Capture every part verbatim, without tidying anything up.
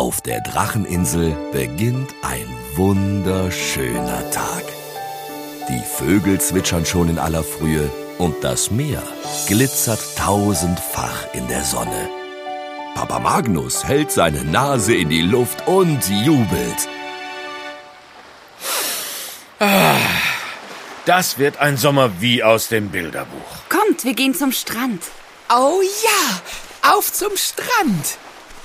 Auf der Dracheninsel beginnt ein wunderschöner Tag. Die Vögel zwitschern schon in aller Frühe und das Meer glitzert tausendfach in der Sonne. Papa Magnus hält seine Nase in die Luft und jubelt. Ah, das wird ein Sommer wie aus dem Bilderbuch. Kommt, wir gehen zum Strand. Oh ja, auf zum Strand.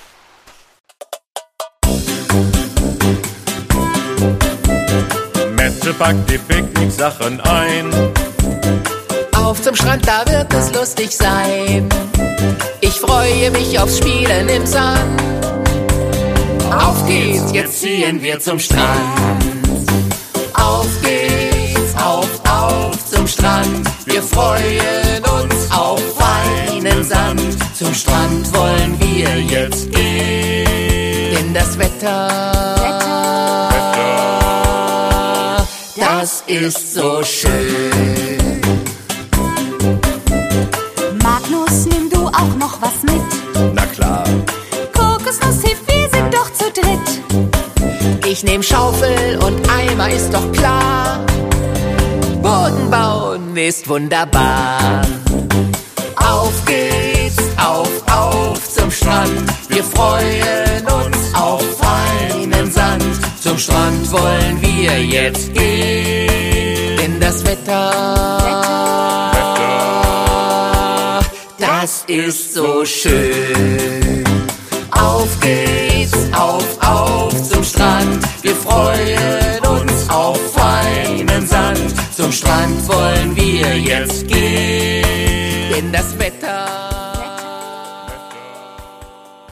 Mette packt die Picknicksachen ein. Auf zum Strand, da wird es lustig sein. Ich freue mich aufs Spielen im Sand. Auf geht's, jetzt ziehen wir zum Strand. Auf geht's, auf, auf zum Strand. Wir freuen uns auf feinen Sand. Zum Strand wollen wir jetzt gehen. Denn das Wetter, Wetter, das ist so schön. Magnus, nimm du auch noch was mit. Na klar. Kokosnuss hilft, wir sind doch zu dritt. Ich nehm Schaufel und Eimer, ist doch klar. Boden bauen ist wunderbar. Auf geht's, auf, auf zum Strand. Wir freuen uns auf feinen Sand. Zum Strand wollen wir jetzt gehen. Denn das Wetter, Wetter, das ist so schön.